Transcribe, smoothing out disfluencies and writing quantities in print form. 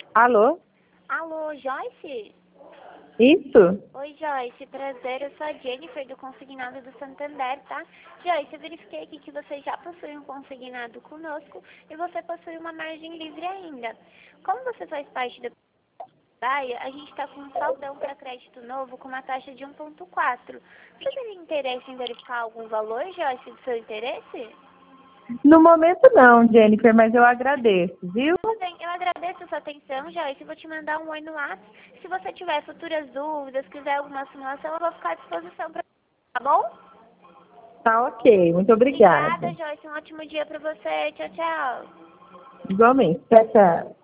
Alô? Alô, Joyce? Isso? Oi, Joyce, prazer, eu sou a Jennifer do Consignado do Santander, tá? Joyce, eu verifiquei aqui que você já possui um consignado conosco e você possui uma margem livre ainda. Como você faz parte da praia, a gente está com um saldão para crédito novo com uma taxa de 1,4. Você teria interesse em verificar algum valor, Joyce, do seu interesse? No momento não, Jennifer, mas eu agradeço, viu? Tudo bem, eu agradeço a sua atenção, Joyce. Vou te mandar um oi no WhatsApp. Se você tiver futuras dúvidas, quiser alguma simulação, eu vou ficar à disposição para você, tá bom? Tá ok, muito Obrigada, obrigada. Joyce. Um ótimo dia para você. Tchau, tchau. Igualmente. Tchau, tchau.